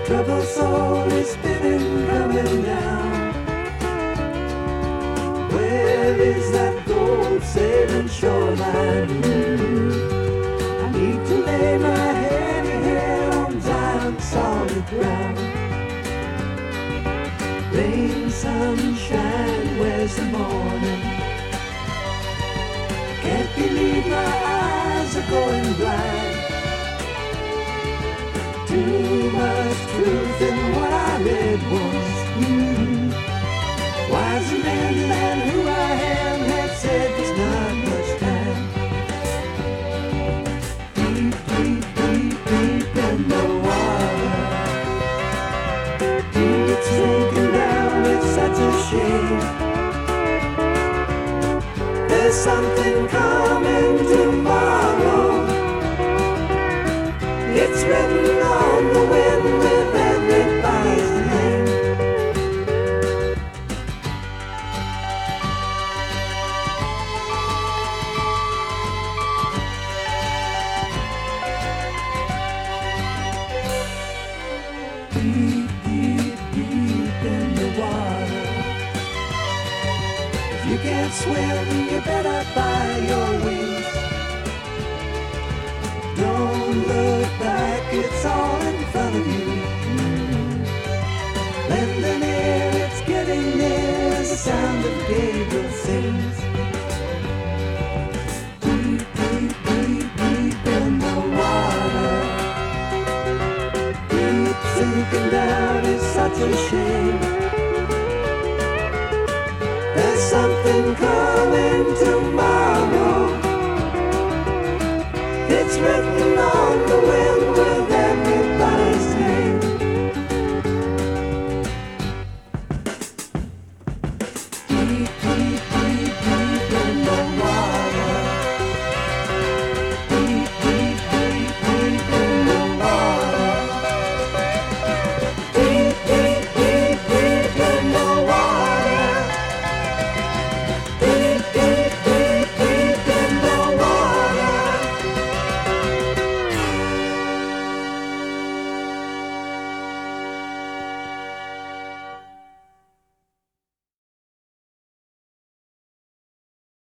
Troubled soul is spinning, coming down. Where is that gold sailing shoreline? I need to lay my heavy head on Zion's solid ground. Rain, sunshine, where's the morning? Can't believe my eyes are going blind. Too much truth in what I read once. Wiser men than who I am have said there's not much time. Deep, deep, deep, deep in the water. Deep sinking down, it's such a shame. There's something coming tomorrow. It's written on the wind with everybody's name. Deep, deep, deep in the water. If you can't swim, you better buy your wings. Don't look back, it's all in front of you. Lending ear, it's getting near as the sound of Gabriel sings. Deep, deep, deep, deep in the water. Deep sinking down is such a shame. There's something coming tomorrow. It's written on the wind.